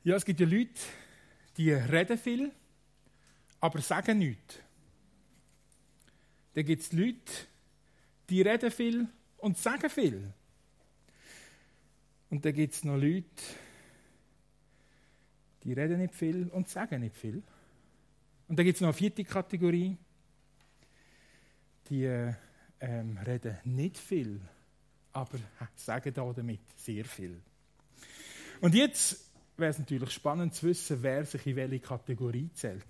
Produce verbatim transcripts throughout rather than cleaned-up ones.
Ja, es gibt ja Leute, die reden viel, aber sagen nichts. Dann gibt es Leute, die reden viel und sagen viel. Und dann gibt es noch Leute, die reden nicht viel und sagen nicht viel. Und dann gibt es noch eine vierte Kategorie, die äh, ähm, reden nicht viel, aber sagen da damit sehr viel. Und jetzt wäre es natürlich spannend zu wissen, wer sich in welche Kategorie zählt.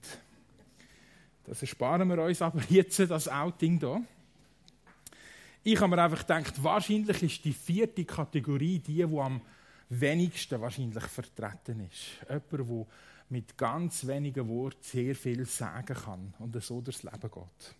Das ersparen wir uns aber jetzt, das Outing hier. Ich habe mir einfach gedacht, wahrscheinlich ist die vierte Kategorie die, die am wenigsten wahrscheinlich vertreten ist. Jemand, der mit ganz wenigen Worten sehr viel sagen kann und so durchs Leben geht.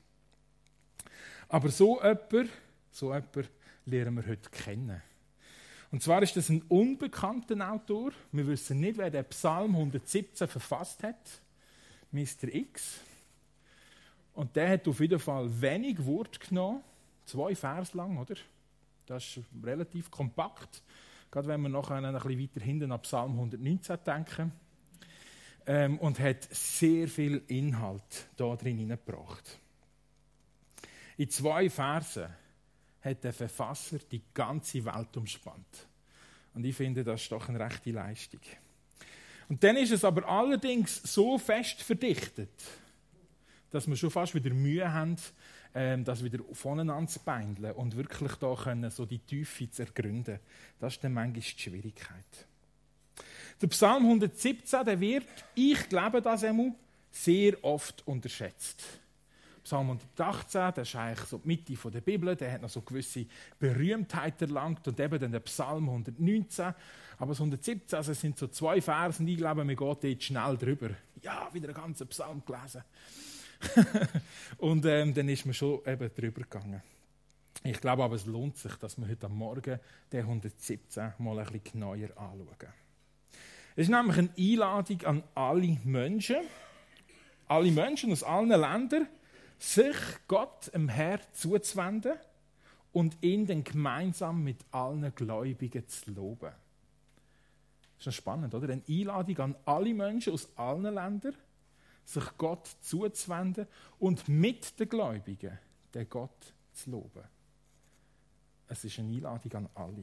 Aber so jemand, so jemand lernen wir heute kennen. Und zwar ist das ein unbekannter Autor. Wir wissen nicht, wer den Psalm hundertsiebzehn verfasst hat. Mister X. Und der hat auf jeden Fall wenig Wort genommen. Zwei Vers lang, oder? Das ist relativ kompakt. Gerade wenn wir nachher ein bisschen weiter hinten an Psalm hundertneunzehn denken. Ähm, und hat sehr viel Inhalt da drin hineingebracht. In zwei Versen hat der Verfasser die ganze Welt umspannt. Und ich finde, das ist doch eine rechte Leistung. Und dann ist es aber allerdings so fest verdichtet, dass wir schon fast wieder Mühe haben, ähm, das wieder voneinander zu beindeln und wirklich da können, so die Tiefe zu ergründen. Das ist dann manchmal die Schwierigkeit. Der Psalm hundertsiebzehn, der wird, ich glaube das einmal, sehr oft unterschätzt. Psalm hundertachtzehn, das ist eigentlich so die Mitte der Bibel, der hat noch so gewisse Berühmtheit erlangt und eben dann der Psalm hundertneunzehn. Aber das hundertsiebzehn, also es sind so zwei Verse und ich glaube, man geht dort schnell drüber. Ja, wieder einen ganzen Psalm gelesen. und ähm, dann ist man schon eben drüber gegangen. Ich glaube aber, es lohnt sich, dass wir heute am Morgen den hundertsiebzehn mal ein bisschen genauer anschauen. Es ist nämlich eine Einladung an alle Menschen, alle Menschen aus allen Ländern, sich Gott, dem Herrn, zuzuwenden und ihn dann gemeinsam mit allen Gläubigen zu loben. Das ist schon spannend, oder? Eine Einladung an alle Menschen aus allen Ländern, sich Gott zuzuwenden und mit den Gläubigen den Gott zu loben. Es ist eine Einladung an alle.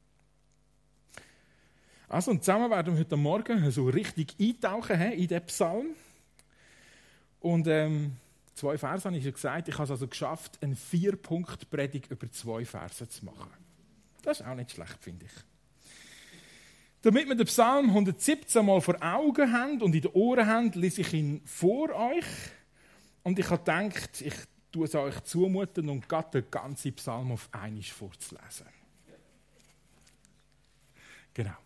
Also, und zusammen werden wir heute Morgen so richtig eintauchen in diesen Psalm. Und ähm, zwei Verse habe ich ja gesagt, ich habe es also geschafft, eine Vier-Punkt-Predigt über zwei Verse zu machen. Das ist auch nicht schlecht, finde ich. Damit wir den Psalm hundertsiebzehn mal vor Augen haben und in den Ohren haben, lese ich ihn vor euch. Und ich habe gedacht, ich tue es euch zumuten und gerade den ganzen Psalm auf einmal vorzulesen. Genau.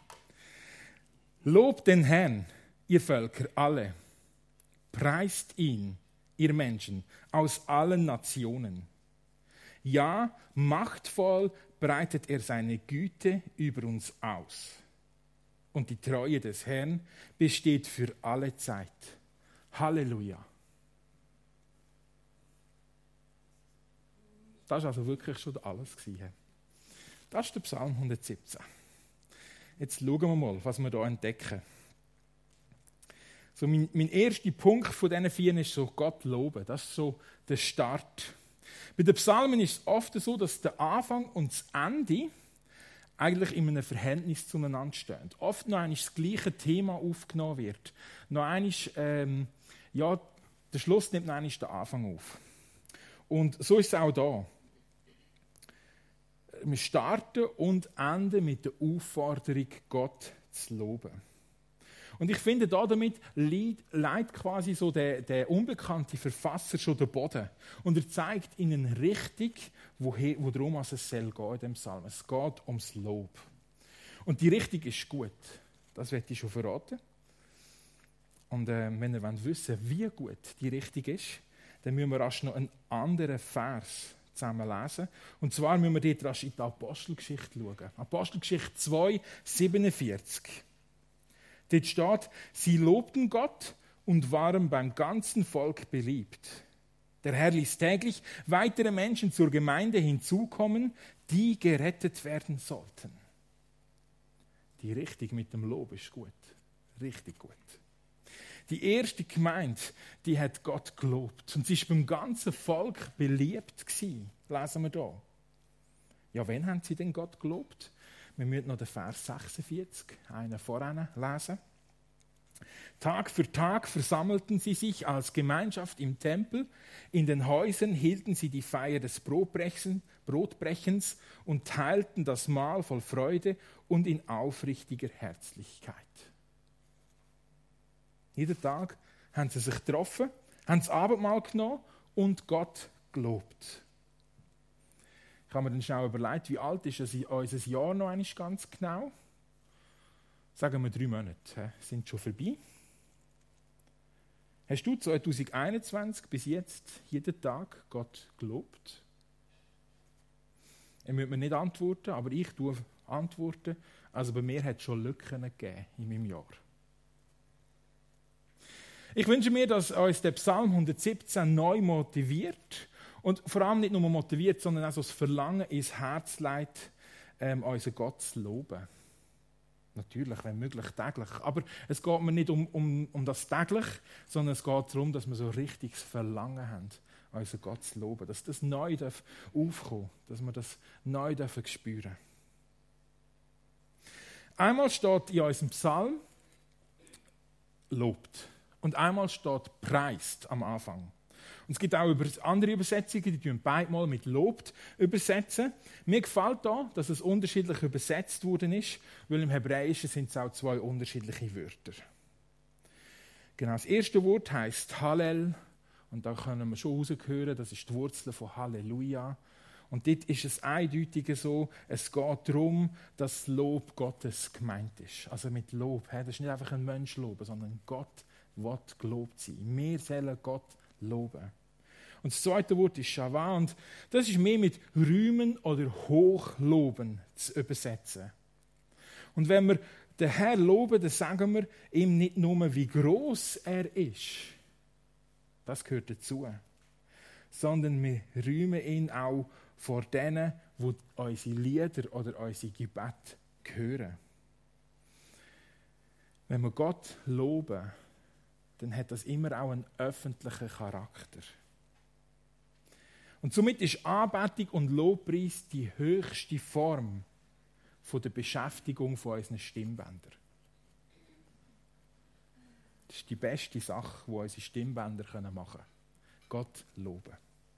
Lobt den Herrn, ihr Völker, alle. Preist ihn, ihr Menschen, aus allen Nationen. Ja, machtvoll breitet er seine Güte über uns aus. Und die Treue des Herrn besteht für alle Zeit. Halleluja. Das war also wirklich schon alles. Das ist der Psalm hundertsiebzehn. Jetzt schauen wir mal, was wir hier entdecken. So mein, mein erster Punkt von diesen vier ist so Gott loben. Das ist so der Start. Bei den Psalmen ist es oft so, dass der Anfang und das Ende eigentlich in einem Verhältnis zueinander stehen. Oft noch einmal das gleiche Thema aufgenommen wird. Noch einmal, ähm, ja, der Schluss nimmt noch einmal den Anfang auf. Und so ist es auch da. Wir starten und enden mit der Aufforderung, Gott zu loben. Und ich finde, damit leitet quasi so der, der unbekannte Verfasser schon den Boden. Und er zeigt ihnen richtig, worum es soll gehen in dem Psalm. Es geht ums Lob. Und die Richtung ist gut. Das werde ich schon verraten. Und äh, wenn ihr wissen wollt, wie gut die Richtung ist, dann müssen wir erst noch einen anderen Vers zusammen lesen. Und zwar müssen wir dort rasch in die Apostelgeschichte schauen. Apostelgeschichte zwei, siebenundvierzig. Dort steht, sie lobten Gott und waren beim ganzen Volk beliebt. Der Herr ließ täglich weitere Menschen zur Gemeinde hinzukommen, die gerettet werden sollten. Die Richtung mit dem Lob ist gut. richtig gut. Die erste Gemeinde, die hat Gott gelobt. Und sie war beim ganzen Volk beliebt gewesen, lesen wir hier. Ja, wen haben sie denn Gott gelobt? Wir müssen noch den Vers sechsundvierzig, einen voran lesen. Tag für Tag versammelten sie sich als Gemeinschaft im Tempel. In den Häusern hielten sie die Feier des Brotbrechens und teilten das Mahl voll Freude und in aufrichtiger Herzlichkeit. Jeden Tag haben sie sich getroffen, haben das Abendmahl genommen und Gott gelobt. Ich habe mir dann schnell überlegt, wie alt ist unser Jahr noch einmal ganz genau? Sagen wir drei Monate, sind schon vorbei. Hast du zwanzig einundzwanzig bis jetzt jeden Tag Gott gelobt? Er müsste mir nicht antworten, aber ich tue antworten. Also bei mir hat es schon Lücken gegeben in meinem Jahr. Ich wünsche mir, dass uns der Psalm hundertsiebzehn neu motiviert und vor allem nicht nur motiviert, sondern auch so das Verlangen ins Herz legt, ähm, unseren Gott zu loben. Natürlich, wenn möglich, täglich. Aber es geht mir nicht um, um, um das täglich, sondern es geht darum, dass wir so richtiges Verlangen haben, unseren Gott zu loben. Dass das neu aufkommen darf, dass wir das neu spüren dürfen. Einmal steht in unserem Psalm lobt und einmal steht preist am Anfang. Und es gibt auch andere Übersetzungen, die tun beide mal mit lobt übersetzen. Mir gefällt da, dass es unterschiedlich übersetzt worden ist, weil im Hebräischen sind es auch zwei unterschiedliche Wörter. Genau, das erste Wort heisst Hallel und da können wir schon raushören, das ist die Wurzel von Halleluja. Und dort ist es eindeutig so, es geht darum, dass das Lob Gottes gemeint ist. Also mit Lob, das ist nicht einfach ein Mensch loben, sondern Gott will gelobt sein. Wir sollen Gott loben. Und das zweite Wort ist Shavah und das ist mehr mit rühmen oder hochloben zu übersetzen. Und wenn wir den Herrn loben, dann sagen wir ihm nicht nur, wie groß er ist. Das gehört dazu. Sondern wir rühmen ihn auch vor denen, die unsere Lieder oder unsere Gebete hören. Wenn wir Gott loben, dann hat das immer auch einen öffentlichen Charakter. Und somit ist Anbetung und Lobpreis die höchste Form von der Beschäftigung von unseren Stimmbändern. Das ist die beste Sache, die unsere Stimmbänder machen können. Gott loben.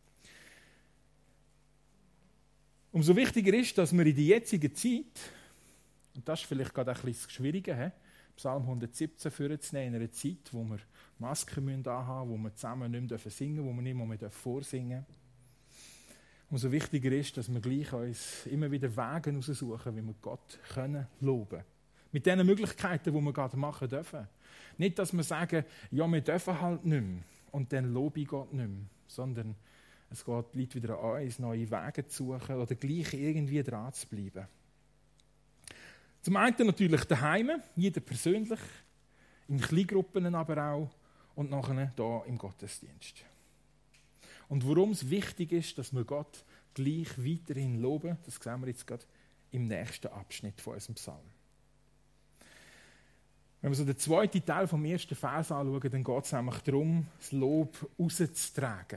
Umso wichtiger ist, dass wir in der jetzigen Zeit, und das ist vielleicht gerade ein bisschen das Schwierige, Psalm hundertsiebzehn vorzunehmen, in einer Zeit, wo wir Masken anhaben müssen, wo wir zusammen nicht mehr singen dürfen, wo wir nicht mehr vorsingen dürfen. Umso wichtiger ist, dass wir gleich uns immer wieder Wege heraussuchen, wie wir Gott können loben. Mit den Möglichkeiten, die wir gerade machen dürfen. Nicht, dass wir sagen, ja, wir dürfen halt nicht mehr und dann lobe ich Gott nicht mehr, sondern es geht Leute wieder an uns, neue Wege zu suchen oder gleich irgendwie dran zu bleiben. Zum einen natürlich daheim, jeder persönlich, in Kleingruppen aber auch und nachher hier im Gottesdienst. Und warum es wichtig ist, dass wir Gott gleich weiterhin loben, das sehen wir jetzt gerade im nächsten Abschnitt von unserem Psalm. Wenn wir so den zweiten Teil vom ersten Vers anschauen, dann geht es nämlich darum, das Lob rauszutragen.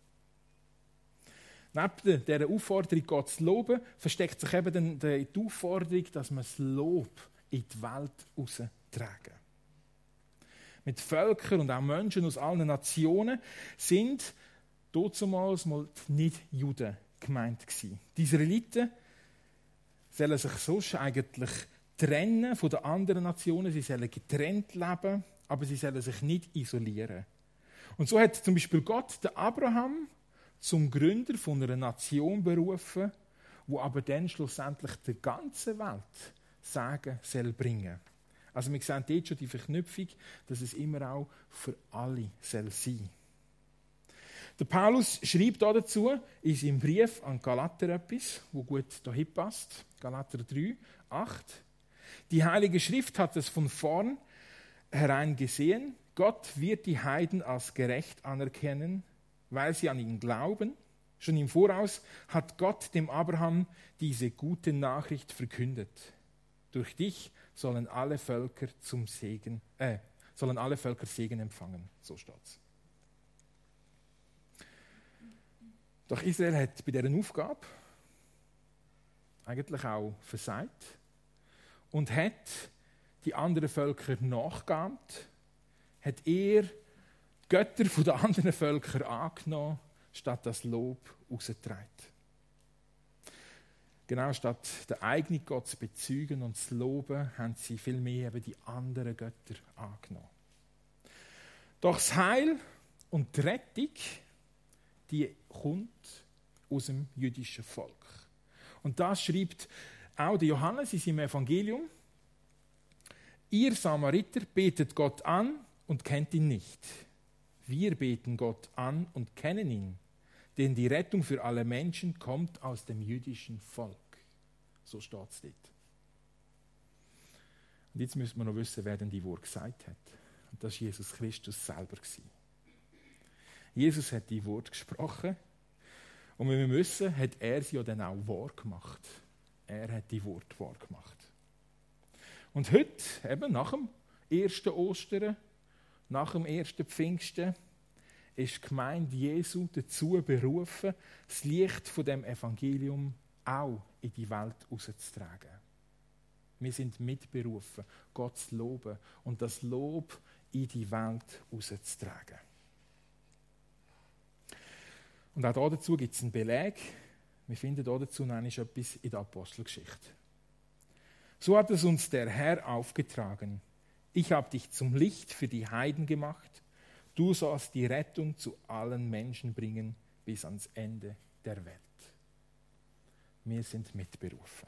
Neben dieser Aufforderung, Gott zu loben, versteckt sich eben die Aufforderung, dass wir das Lob in die Welt raustragen. Mit Völkern und auch Menschen aus allen Nationen sind damals mal die Nicht-Juden gemeint gewesen. Die Israeliten sollen sich sonst eigentlich trennen von den anderen Nationen. Sie sollen getrennt leben, aber sie sollen sich nicht isolieren. Und so hat zum Beispiel Gott den Abraham zum Gründer von einer Nation berufen, wo aber dann schlussendlich der ganzen Welt Segen soll bringen. Also wir sehen dort schon die Verknüpfung, dass es immer auch für alle soll sein. Der Paulus schreibt dazu in seinem Brief an Galater etwas, wo gut dahin passt. Galater drei, acht. Die Heilige Schrift hat es von vorn herein gesehen. Gott wird die Heiden als gerecht anerkennen, weil sie an ihn glauben. Schon im Voraus hat Gott dem Abraham diese gute Nachricht verkündet. Durch dich sollen alle Völker zum Segen, äh, sollen alle Völker Segen empfangen. So steht's. Doch Israel hat bei dieser Aufgabe eigentlich auch versagt und hat die anderen Völker nachgeahmt, hat eher die Götter der anderen Völker angenommen, statt das Lob rausgetragen. Genau statt den eigenen Gott zu bezeugen und zu loben, haben sie vielmehr eben die anderen Götter angenommen. Doch das Heil und die Rettung, die kommt aus dem jüdischen Volk. Und das schreibt auch der Johannes in seinem Evangelium. Ihr Samariter betet Gott an und kennt ihn nicht. Wir beten Gott an und kennen ihn, denn die Rettung für alle Menschen kommt aus dem jüdischen Volk. So steht es dort. Und jetzt müssen wir noch wissen, wer denn die Worte gesagt hat. Und das war Jesus Christus selber. Jesus hat die Worte gesprochen. Und wie wir wissen, hat er sie ja dann auch wahr gemacht. Er hat die Worte wahr gemacht. Und heute, eben nach dem ersten Ostern, nach dem ersten Pfingsten, ist die Gemeinde Jesu dazu berufen, das Licht von dem Evangelium auch in die Welt hinauszutragen. Wir sind mitberufen, Gott zu loben und das Lob in die Welt hinauszutragen. Und auch dazu gibt es einen Beleg. Wir finden dazu noch etwas in der Apostelgeschichte. So hat es uns der Herr aufgetragen. Ich habe dich zum Licht für die Heiden gemacht. Du sollst die Rettung zu allen Menschen bringen bis ans Ende der Welt. Wir sind mitberufen.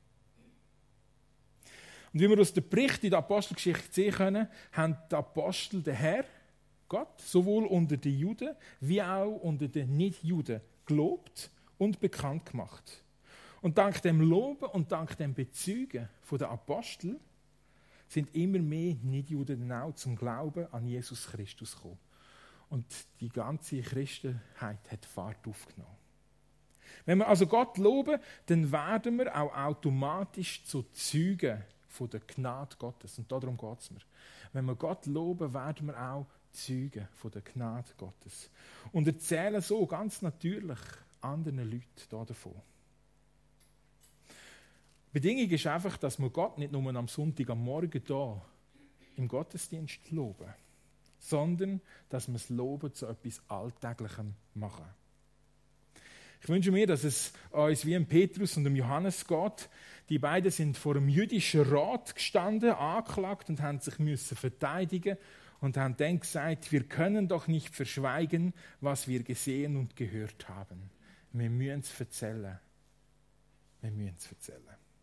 Und wie wir aus dem Bericht in der Apostelgeschichte sehen können, haben die Apostel den Herr, Gott, sowohl unter den Juden wie auch unter den Nicht-Juden gelobt und bekannt gemacht. Und dank dem Loben und dank dem Bezeugen der Apostel sind immer mehr Nicht-Juden auch zum Glauben an Jesus Christus gekommen. Und die ganze Christenheit hat Fahrt aufgenommen. Wenn wir also Gott loben, dann werden wir auch automatisch zu Zeugen von der Gnade Gottes. Und darum geht es mir. Wenn wir Gott loben, werden wir auch Zeugen von der Gnade Gottes. Und erzählen so ganz natürlich anderen Leuten davon. Die Bedingung ist einfach, dass wir Gott nicht nur am Sonntag am Morgen hier im Gottesdienst loben, sondern dass wir das Loben zu etwas Alltäglichem machen. Ich wünsche mir, dass es uns wie dem Petrus und dem Johannes geht. Die beiden sind vor einem jüdischen Rat gestanden, angeklagt und haben sich müssen verteidigen und haben dann gesagt, wir können doch nicht verschweigen, was wir gesehen und gehört haben. Wir müssen es erzählen. Wir müssen es erzählen.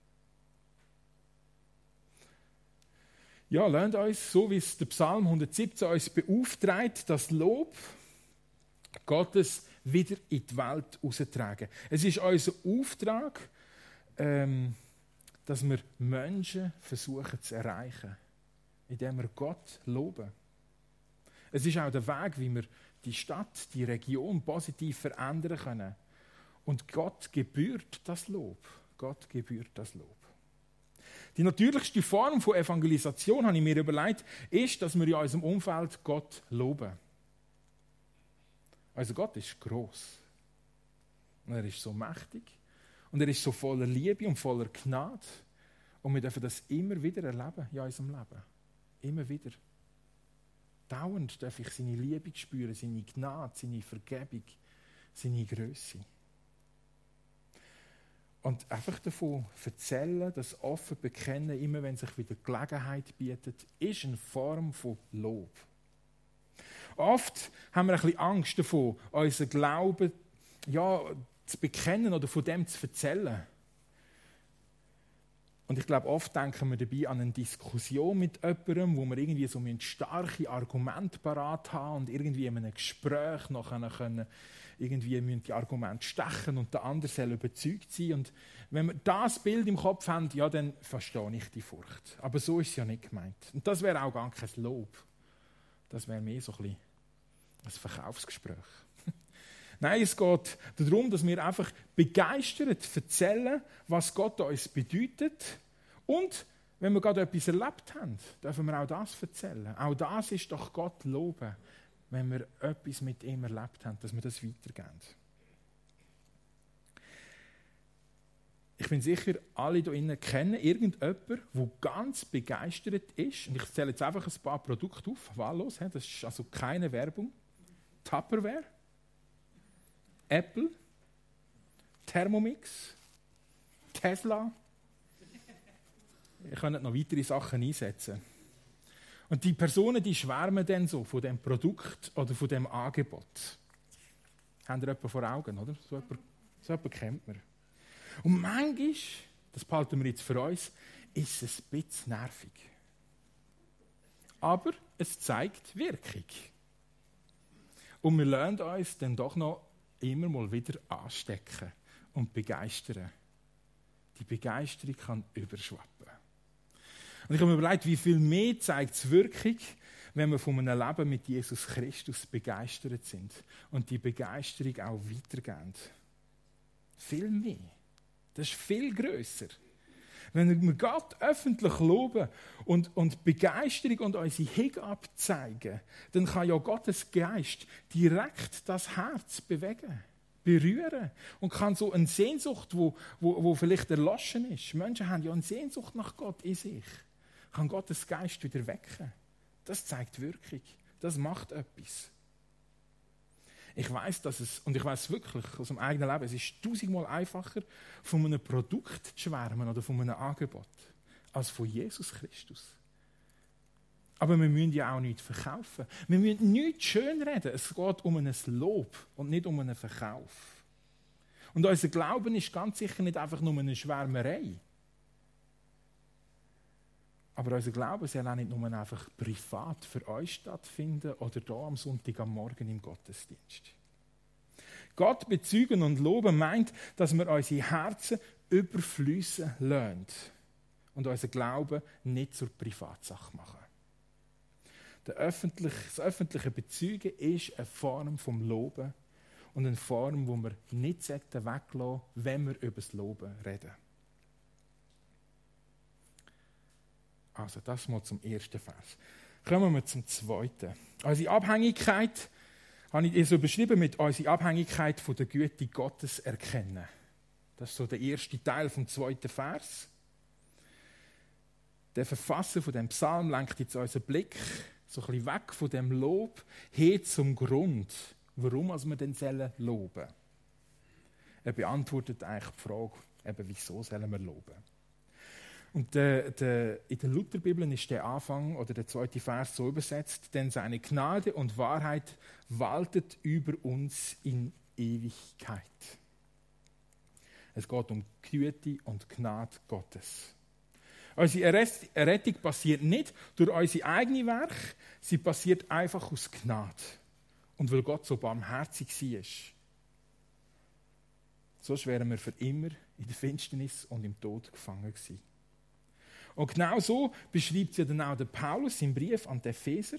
Ja, lernt uns, so wie es der Psalm hundertsiebzehn uns beauftragt, das Lob Gottes wieder in die Welt hinauszutragen. Es ist unser Auftrag, ähm, dass wir Menschen versuchen zu erreichen, indem wir Gott loben. Es ist auch der Weg, wie wir die Stadt, die Region positiv verändern können. Und Gott gebührt das Lob. Gott gebührt das Lob. Die natürlichste Form von Evangelisation, habe ich mir überlegt, ist, dass wir in unserem Umfeld Gott loben. Also Gott ist gross. Und er ist so mächtig. Und er ist so voller Liebe und voller Gnade. Und wir dürfen das immer wieder erleben in unserem Leben. Immer wieder. Dauernd darf ich seine Liebe spüren, seine Gnade, seine Vergebung, seine Größe. Und einfach davon erzählen, das offen bekennen, immer wenn sich wieder Gelegenheit bietet, ist eine Form von Lob. Oft haben wir ein bisschen Angst davor, unseren Glauben ja, zu bekennen oder von dem zu erzählen. Und ich glaube, oft denken wir dabei an eine Diskussion mit jemandem, wo wir irgendwie so ein starke Argumente parat haben und irgendwie in einem Gespräch nachher können, irgendwie müssen die Argumente stechen und der andere soll überzeugt sein. Und wenn wir das Bild im Kopf haben, ja, dann verstehe ich die Furcht. Aber so ist es ja nicht gemeint. Und das wäre auch gar kein Lob. Das wäre mehr so ein bisschen ein Verkaufsgespräch. Nein, es geht darum, dass wir einfach begeistert erzählen, was Gott uns bedeutet und wenn wir gerade etwas erlebt haben, dürfen wir auch das erzählen. Auch das ist doch Gott loben, wenn wir etwas mit ihm erlebt haben, dass wir das weitergeben. Ich bin sicher, alle hier drinnen kennen irgendjemanden, der ganz begeistert ist. Und ich zähle jetzt einfach ein paar Produkte auf, wahllos. Das ist also keine Werbung. Tupperware, Apple, Thermomix, Tesla. Ihr könnt noch weitere Sachen einsetzen. Und die Personen, die schwärmen dann so von dem Produkt oder von dem Angebot. Habt ihr jemanden vor Augen, oder? So jemanden, so jemanden kennt man. Und manchmal, das behalten wir jetzt für uns, ist es ein bisschen nervig. Aber es zeigt Wirkung. Und wir lernen uns dann doch noch immer mal wieder anstecken und begeistern. Die Begeisterung kann überschwappen. Und ich habe mir überlegt, wie viel mehr zeigt es Wirkung, wenn wir von einem Leben mit Jesus Christus begeistert sind und die Begeisterung auch weitergeben. Viel mehr. Das ist viel grösser. Wenn wir Gott öffentlich loben und, und Begeisterung und unsere Hingabe zeigen, dann kann ja Gottes Geist direkt das Herz bewegen, berühren und kann so eine Sehnsucht, wo, wo, wo vielleicht erloschen ist. Menschen haben ja eine Sehnsucht nach Gott in sich. Kann Gottes Geist wieder wecken. Das zeigt Wirkung. Das macht etwas. Ich weiss, dass es, und ich weiss wirklich aus dem eigenen Leben, es ist tausendmal einfacher, von einem Produkt zu schwärmen oder von einem Angebot, als von Jesus Christus. Aber wir müssen ja auch nichts verkaufen. Wir müssen nichts schönreden. Es geht um ein Lob und nicht um einen Verkauf. Und unser Glauben ist ganz sicher nicht einfach nur eine Schwärmerei. Aber unser Glauben soll auch nicht nur einfach privat für euch stattfinden oder hier am Sonntag am Morgen im Gottesdienst. Gott bezeugen und loben meint, dass wir unsere Herzen überfließen lassen und unser Glauben nicht zur Privatsache machen. Der öffentliche, das öffentliche Bezeugen ist eine Form vom Loben und eine Form, wo wir nicht weglassen sollten, wenn wir über das Loben reden. Also das mal zum ersten Vers. Kommen wir zum zweiten. Unsere Abhängigkeit habe ich so beschrieben mit unserer Abhängigkeit von der Güte Gottes erkennen. Das ist so der erste Teil vom zweiten Vers. Der Verfasser von dem Psalm lenkt jetzt unseren Blick so ein bisschen weg von dem Lob hin zum Grund, warum wir denn sollen loben. Er beantwortet eigentlich die Frage, eben, wieso sollen wir loben. Und der, der, in der Lutherbibel ist der Anfang oder der zweite Vers so übersetzt: Denn seine Gnade und Wahrheit waltet über uns in Ewigkeit. Es geht um Güte und Gnade Gottes. Unsere Errettung passiert nicht durch unsere eigene Werk, sie passiert einfach aus Gnade. Und weil Gott so barmherzig war. Sonst wären wir für immer in der Finsternis und im Tod gefangen gewesen. Und genau so beschreibt ja dann auch der Paulus im Brief an die Epheser.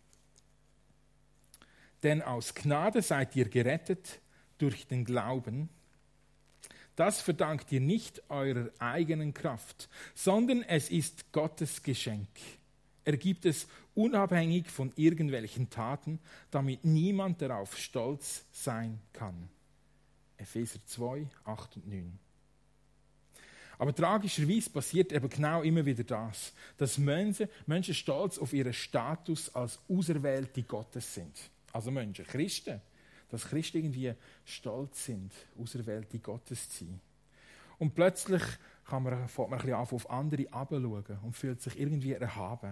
Denn aus Gnade seid ihr gerettet durch den Glauben. Das verdankt ihr nicht eurer eigenen Kraft, sondern es ist Gottes Geschenk. Er gibt es unabhängig von irgendwelchen Taten, damit niemand darauf stolz sein kann. Epheser zwei, acht und neun. Aber tragischerweise passiert eben genau immer wieder das, dass Menschen, Menschen stolz auf ihren Status als Auserwählte Gottes sind. Also Menschen, Christen, dass Christen irgendwie stolz sind, Auserwählte Gottes zu sein. Und plötzlich kann man, fängt man ein bisschen an, auf andere herabzuschauen und fühlt sich irgendwie erhaben.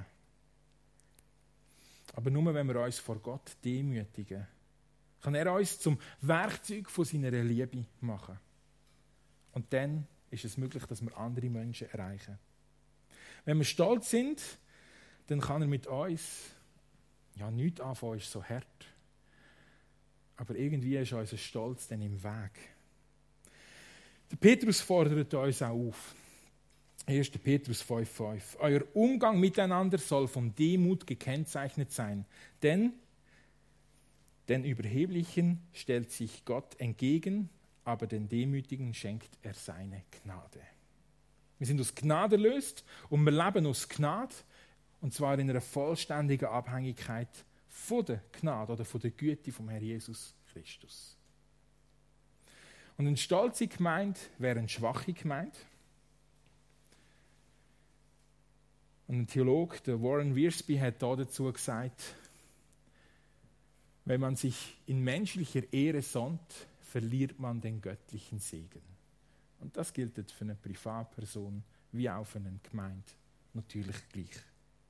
Aber nur wenn wir uns vor Gott demütigen, kann er uns zum Werkzeug von seiner Liebe machen. Und dann ist es möglich, dass wir andere Menschen erreichen. Wenn wir stolz sind, dann kann er mit uns, ja, nichts anfangen, ist so hart. Aber irgendwie ist unser Stolz dann im Weg. Der Petrus fordert uns auch auf. erster Petrus fünf, fünf. Euer Umgang miteinander soll von Demut gekennzeichnet sein, denn den Überheblichen stellt sich Gott entgegen, aber den Demütigen schenkt er seine Gnade. Wir sind aus Gnade erlöst und wir leben aus Gnade, und zwar in einer vollständigen Abhängigkeit von der Gnade oder von der Güte vom Herrn Jesus Christus. Und eine stolze Gemeinde wäre eine schwache Gemeinde. Und ein Theologe, der Warren Wiersbe, hat dazu gesagt, wenn man sich in menschlicher Ehre sonnt, verliert man den göttlichen Segen. Und das gilt für eine Privatperson wie auch für eine Gemeinde natürlich gleich.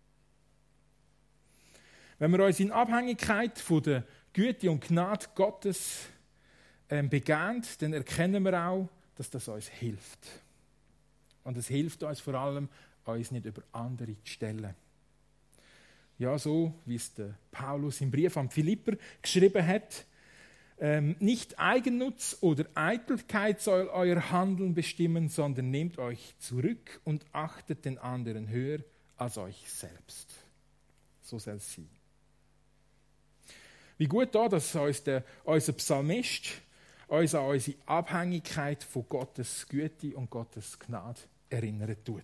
Wenn wir uns in Abhängigkeit von der Güte und Gnade Gottes ähm, begeben, dann erkennen wir auch, dass das uns hilft. Und es hilft uns vor allem, uns nicht über andere zu stellen. Ja, so wie es der Paulus im Brief an Philipper geschrieben hat, ähm, nicht Eigennutz oder Eitelkeit soll euer Handeln bestimmen, sondern nehmt euch zurück und achtet den anderen höher als euch selbst. So soll es sein. Wie gut da, dass uns der, unser Psalmist uns an unsere Abhängigkeit von Gottes Güte und Gottes Gnade erinnern tut.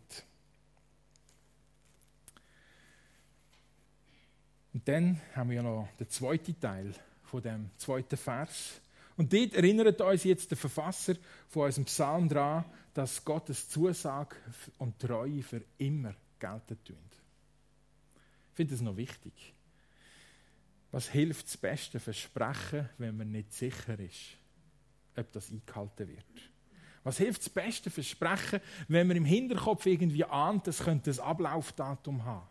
Und dann haben wir ja noch den zweiten Teil von dem zweiten Vers. Und dort erinnert uns jetzt der Verfasser von unserem Psalm daran, dass Gottes Zusage und Treue für immer gelten tun. Ich finde das noch wichtig. Was hilft das beste Versprechen, wenn man nicht sicher ist, ob das eingehalten wird? Was hilft das beste Versprechen, wenn man im Hinterkopf irgendwie ahnt, es könnte ein Ablaufdatum haben?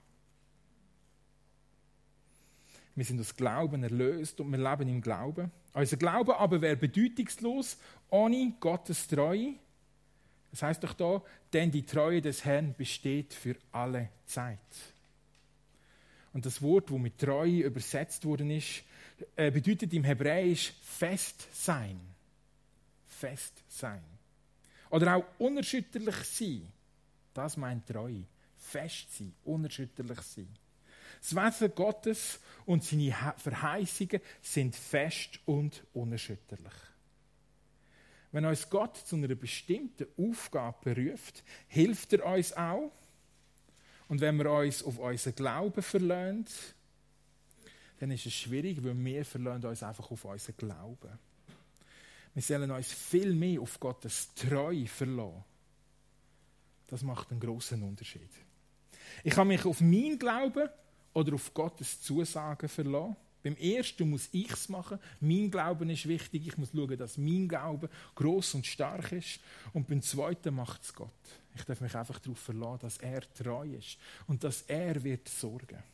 Wir sind aus Glauben erlöst und wir leben im Glauben. Unser Glaube aber wäre bedeutungslos ohne Gottes Treue. Das heisst doch da, denn die Treue des Herrn besteht für alle Zeit. Und das Wort, das mit Treue übersetzt worden ist, bedeutet im Hebräisch fest sein. Fest sein. Oder auch unerschütterlich sein. Das meint Treue. Fest sein, unerschütterlich sein. Das Wesen Gottes und seine Verheißungen sind fest und unerschütterlich. Wenn uns Gott zu einer bestimmten Aufgabe beruft, hilft er uns auch. Und wenn wir uns auf unseren Glauben verlassen, dann ist es schwierig, weil wir verlassen uns einfach auf unseren Glauben. Wir sollen uns viel mehr auf Gottes Treue verlassen. Das macht einen grossen Unterschied. Ich kann mich auf meinen Glauben oder auf Gottes Zusagen verlassen. Beim ersten muss ich es machen. Mein Glauben ist wichtig. Ich muss schauen, dass mein Glaube gross und stark ist. Und beim zweiten macht es Gott. Ich darf mich einfach darauf verlassen, dass er treu ist und dass er wird sorgen.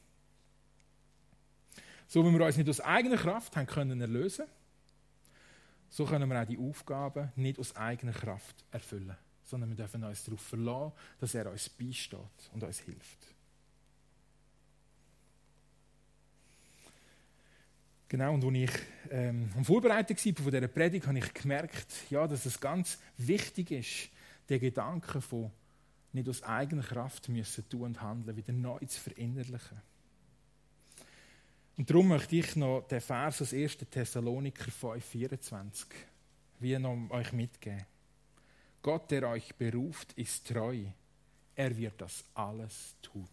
So wie wir uns nicht aus eigener Kraft haben können erlösen, so können wir auch die Aufgaben nicht aus eigener Kraft erfüllen, sondern wir dürfen uns darauf verlassen, dass er uns beisteht und uns hilft. Genau, und als ich ähm, am Vorbereiten war von dieser Predigt, habe ich gemerkt, ja, dass es ganz wichtig ist, den Gedanken von nicht aus eigener Kraft müssen tun und handeln, wieder neu zu verinnerlichen. Und darum möchte ich noch den Vers aus ersten Thessaloniker fünf vierundzwanzig wie noch euch mitgeben. Gott, der euch beruft, ist treu. Er wird das alles tun.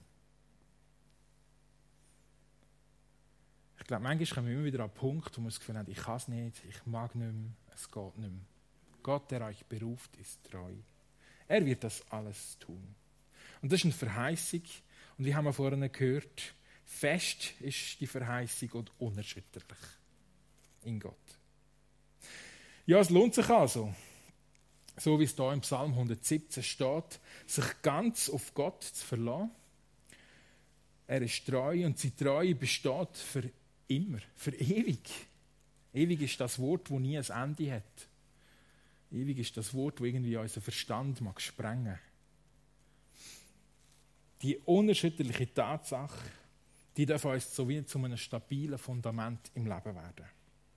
Ich glaube, manchmal kommen wir immer wieder an den Punkt, wo wir das Gefühl haben, ich kann es nicht, ich mag nicht mehr, es geht nicht mehr. Gott, der euch beruft, ist treu. Er wird das alles tun. Und das ist eine Verheißung. Und wie haben wir vorhin gehört, fest ist die Verheißung und unerschütterlich in Gott. Ja, es lohnt sich also, so wie es da im Psalm hundertsiebzehn steht, sich ganz auf Gott zu verlassen. Er ist treu und seine Treue besteht für immer, für ewig. Ewig ist das Wort, das nie ein Ende hat. Ewig ist das Wort, das irgendwie unseren Verstand mag sprengen. Die unerschütterliche Tatsache, die darf uns so wie zu einem stabilen Fundament im Leben werden.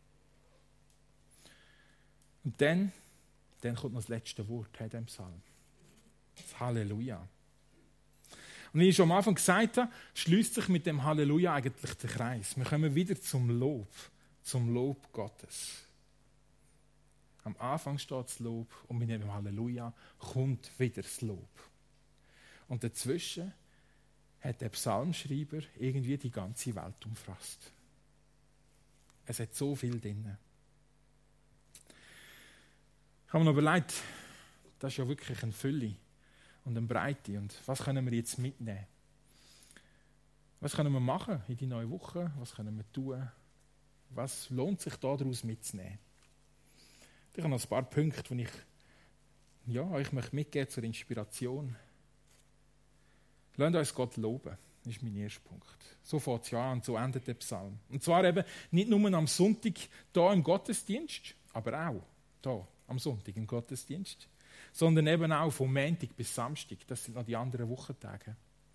Und dann, dann kommt noch das letzte Wort in diesem Psalm. Das Halleluja. Und wie ich schon am Anfang gesagt habe, schließt sich mit dem Halleluja eigentlich der Kreis. Wir kommen wieder zum Lob, zum Lob Gottes. Am Anfang steht das Lob und mit dem Halleluja kommt wieder das Lob. Und dazwischen hat der Psalmschreiber irgendwie die ganze Welt umfasst. Es hat so viel drin. Ich habe mir noch überlegt, das ist ja wirklich eine Fülle und eine Breite. Und was können wir jetzt mitnehmen? Was können wir machen in die neue Woche? Was können wir tun? Was lohnt sich daraus mitzunehmen? Ich habe noch ein paar Punkte, die ich ja, euch mitgeben zur Inspiration. Lasst uns Gott loben. Das ist mein erster Punkt. So fängt es ja an und so endet der Psalm. Und zwar eben nicht nur am Sonntag hier im Gottesdienst, aber auch hier am Sonntag im Gottesdienst, sondern eben auch vom Montag bis Samstag. Das sind noch die anderen Wochentage.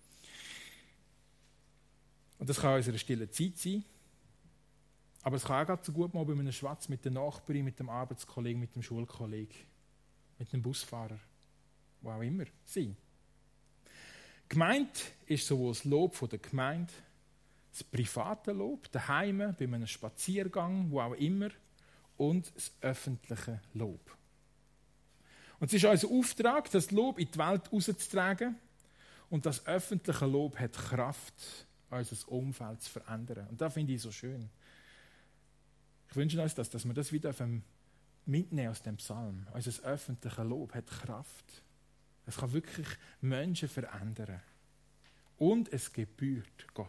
Und das kann unsere stille Zeit sein, aber es kann auch gerade so gut mal bei einem Schwatz mit der Nachbarin, mit dem Arbeitskollegen, mit dem Schulkollegen, mit dem Busfahrer, wo auch immer sein. Gemeint ist sowohl das Lob von der Gemeinde, das private Lob, daheim, bei einem Spaziergang, wo auch immer, und das öffentliche Lob. Und es ist unser Auftrag, das Lob in die Welt rauszutragen, und das öffentliche Lob hat Kraft, unser Umfeld zu verändern. Und das finde ich so schön. Ich wünsche uns das, dass wir das wieder mitnehmen aus dem Psalm. Unser öffentliches Lob hat Kraft. Es kann wirklich Menschen verändern. Und es gebührt Gott.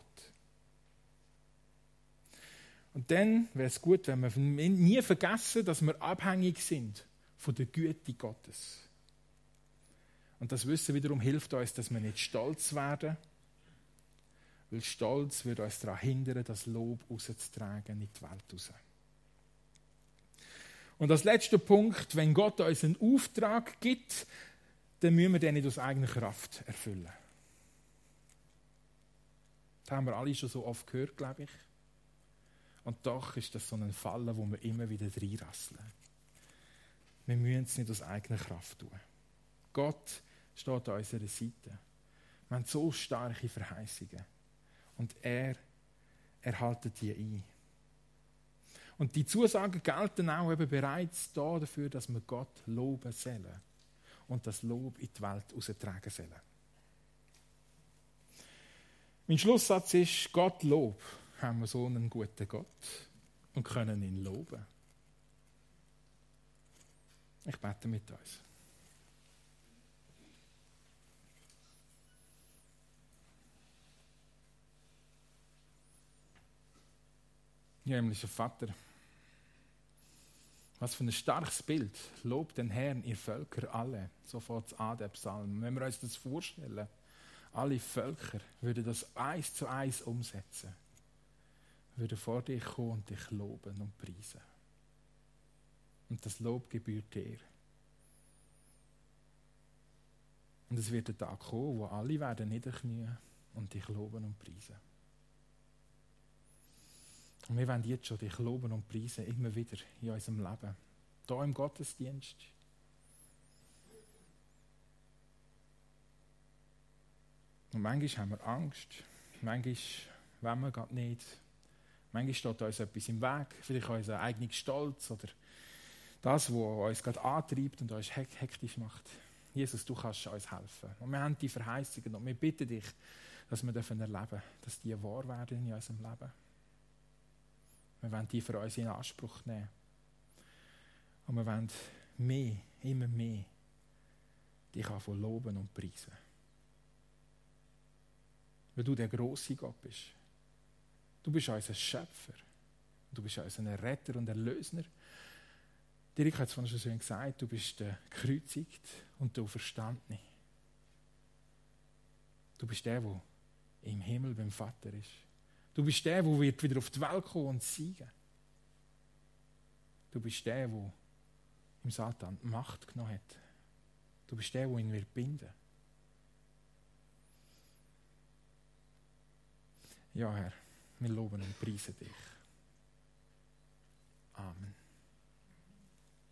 Und dann wäre es gut, wenn wir nie vergessen, dass wir abhängig sind von der Güte Gottes. Und das Wissen wiederum hilft uns, dass wir nicht stolz werden, weil Stolz würde uns daran hindern, das Lob rauszutragen in die Welt raus. Und als letzter Punkt, wenn Gott uns einen Auftrag gibt, dann müssen wir den nicht aus eigener Kraft erfüllen. Das haben wir alle schon so oft gehört, glaube ich. Und doch ist das so ein Fallen, wo wir immer wieder reinrasseln. Wir müssen es nicht aus eigener Kraft tun. Gott steht an unserer Seite. Wir haben so starke Verheißungen. Und er erhaltet die ein. Und die Zusagen gelten auch eben bereits da dafür, dass wir Gott loben sollen. Und das Lob in die Welt austragen sollen. Mein Schlusssatz ist, Gott Lob, haben wir so einen guten Gott und können ihn loben. Ich bete mit uns. Ja, himmlischer Vater, was für ein starkes Bild. Lobt den Herrn, ihr Völker alle. So fängt es an, der Psalm. Wenn wir uns das vorstellen, alle Völker würden das eins zu eins umsetzen, würden vor dich kommen und dich loben und preisen. Und das Lob gebührt dir. Und es wird der Tag kommen, wo alle werden niederknien und dich loben und preisen. Und wir wollen jetzt schon dich loben und preisen, immer wieder in unserem Leben. Hier im Gottesdienst. Und manchmal haben wir Angst. Manchmal wollen wir gerade nicht. Manchmal steht uns etwas im Weg. Vielleicht unser eigener Stolz oder das, was uns gerade antreibt und uns hektisch macht. Jesus, du kannst uns helfen. Und wir haben die Verheißungen und wir bitten dich, dass wir erleben dürfen, dass die wahr werden in unserem Leben. Wir wollen die für uns in Anspruch nehmen. Und wir wollen mehr, immer mehr, dich anfangen loben und preisen. Weil du der grosse Gott bist. Du bist unser Schöpfer. Du bist unser Retter und Erlöser. Dirk hat es vorhin schon schön gesagt, du bist der Gekreuzigt und der Auferstandene. Du bist der, der im Himmel beim Vater ist. Du bist der, der wird wieder auf die Welt kommen und siegen. Du bist der, der im Satan die Macht genommen hat. Du bist der, der ihn wird binden. Ja, Herr, wir loben und preisen dich. Amen.